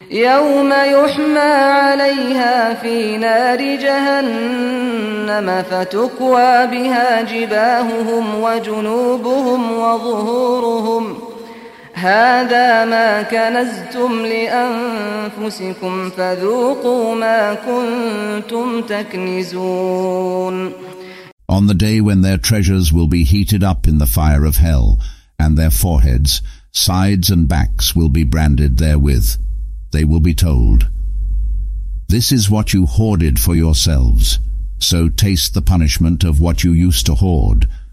يوم يحمى عليها في نار جهنم فتكوى بها جباههم وجنوبهم وظهورهم هذا ما كنزتم لأنفسكم فذوقوا ما كنتم تكنزون. On the day when their treasures will be heated up in the fire of hell, and their foreheads, sides and backs will be branded therewith, they will be told, "This is what you hoarded for yourselves, so taste the punishment of what you used to hoard."